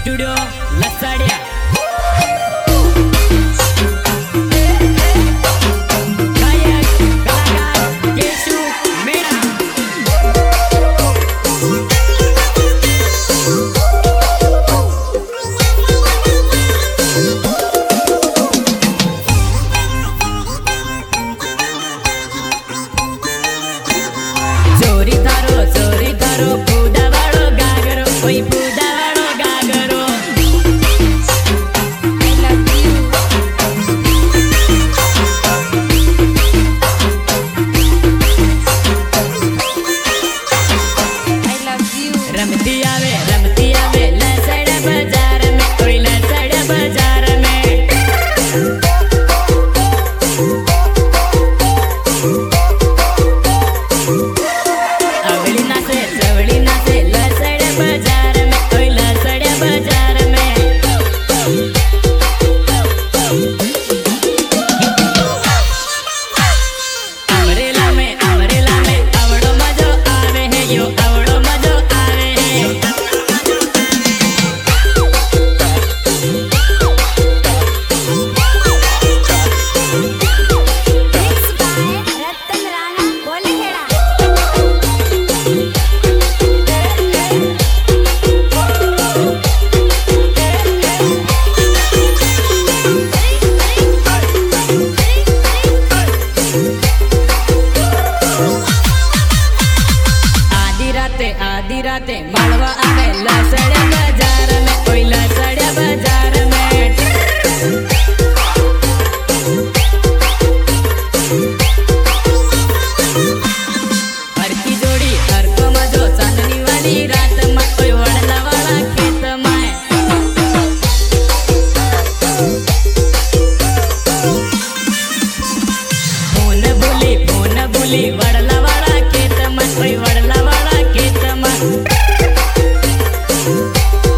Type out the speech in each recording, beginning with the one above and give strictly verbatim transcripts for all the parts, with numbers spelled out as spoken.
Studio Lasadiya. चोरी थारो चोरी थारो पूदा वाड़ो गागरो कोई पूदा वाड़ो गागरो। I love you। रमती आवे रमती आवे लसड़ा बाजार में कोई लसड़ा बाजार में। अवली नाचे सवली नाचे लसड़ा बाजार में कोई लसड़ा बाजार में। अमरेला में अमरेला में अवड़ो मजो आवे है यो अवड़ो मजो आवे है। Mixed by रतन राणा कोलीखेड़ा। आधी राते आधी राते मालवा आवे लसड़ा बाजार में कोई लसड़ा बाजार में। हर की जोड़ी हर को मजो चांदनी वाली रात में कोई वड़ला वाला खेत में। फोन बोली फोन बोली वड़ला वाला खेत में कोई वड़ला वाला खेत में।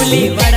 होली